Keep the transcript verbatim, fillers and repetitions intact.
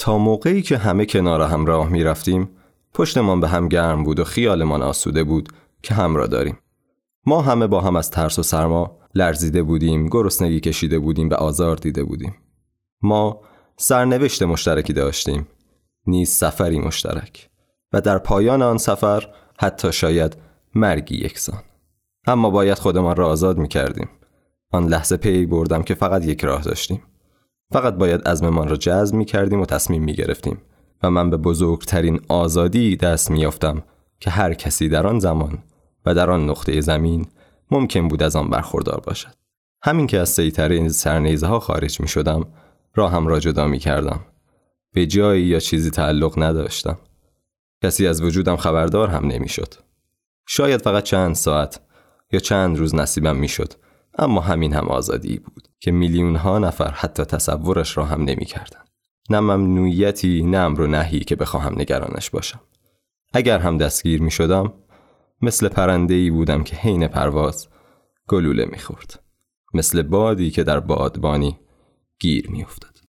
تا موقعی که همه کنار هم راه می رفتیم پشتمان به هم گرم بود و خیالمان آسوده بود که هم را داریم. ما همه با هم از ترس و سرما لرزیده بودیم، گرسنگی کشیده بودیم و آزار دیده بودیم. ما سرنوشت مشترکی داشتیم، نیز سفری مشترک و در پایان آن سفر حتی شاید مرگی یکسان. اما باید خودمان را آزاد می کردیم. آن لحظه پی بردم که فقط یک راه داشتیم. فقط باید عزممان را جزم می کردیم و تصمیم می گرفتیم و من به بزرگترین آزادی دست می یافتم که هر کسی در آن زمان و در آن نقطه زمین ممکن بود از آن برخوردار باشد. همین که از سیطره این سرنیزه ها خارج می شدم، راهم را جدا می کردم. به جایی یا چیزی تعلق نداشتم. کسی از وجودم خبردار هم نمی شد. شاید فقط چند ساعت یا چند روز نصیبم می شد، اما همین هم آزادی بود که میلیون ها نفر حتی تصورش را هم نمی کردن. نه ممنوعیتی، نه امر و نهی که بخواهم نگرانش باشم. اگر هم دستگیر می شدم، مثل پرنده‌ای بودم که حین پرواز گلوله می خورد. مثل بادی که در بادبانی گیر می افتاد.